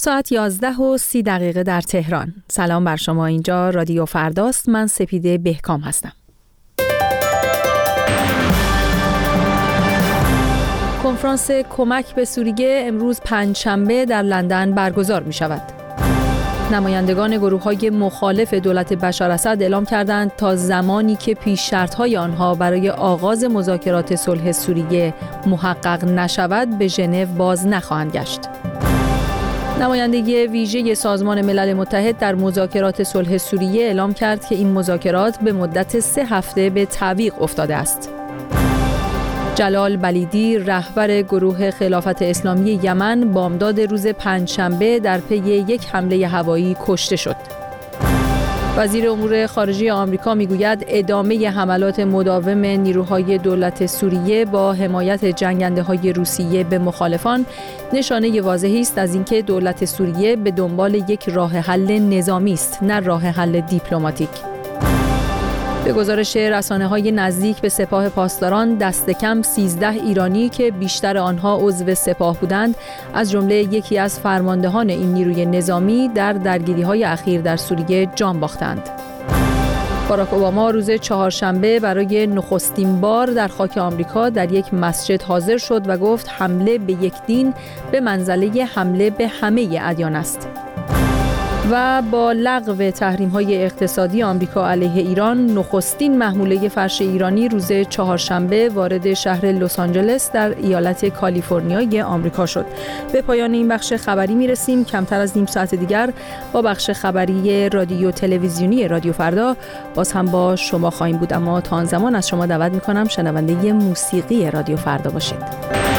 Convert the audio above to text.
ساعت 11:30 در تهران. سلام بر شما، اینجا رادیو فرداست. من سپیده بهکام هستم. کنفرانس کمک به سوریه امروز پنجشنبه در لندن برگزار می شود. نمایندگان گروه‌های مخالف دولت بشار اسد اعلام کردند تا زمانی که پیش شرط‌های آنها برای آغاز مذاکرات صلح سوریه محقق نشود به ژنو باز نخواهند گشت. نماینده ویژه سازمان ملل متحد در مذاکرات صلح سوریه اعلام کرد که این مذاکرات به مدت 3 هفته به تعویق افتاده است. جلال بلیدی رهبر گروه خلافت اسلامی یمن بامداد روز پنجشنبه در پی یک حمله هوایی کشته شد. وزیر امور خارجه آمریکا میگوید ادامه حملات مداوم نیروهای دولت سوریه با حمایت جنگنده‌های روسیه به مخالفان نشانه واضحی است از اینکه دولت سوریه به دنبال یک راه حل نظامی است، نه راه حل دیپلماتیک. به گزارش رسانه‌های نزدیک به سپاه پاسداران، دست کم 13 ایرانی که بیشتر آنها عضو سپاه بودند، از جمله یکی از فرماندهان این نیروی نظامی در درگیری‌های اخیر در سوریه جان باختند. باراک اوباما روز چهارشنبه برای نخستین بار در خاک آمریکا در یک مسجد حاضر شد و گفت حمله به یک دین به منزله حمله به همه ادیان است. و با لغو تحریم‌های اقتصادی آمریکا علیه ایران، نخستین محموله فرش ایرانی روز چهارشنبه وارد شهر لس آنجلس در ایالت کالیفرنیای آمریکا شد. به پایان این بخش خبری میرسیم. کمتر از نیم ساعت دیگر با بخش خبری رادیو تلویزیونی رادیو فردا باز هم با شما خواهیم بود، اما تا آن زمان از شما دعوت می‌کنم شنونده موسیقی رادیو فردا باشید.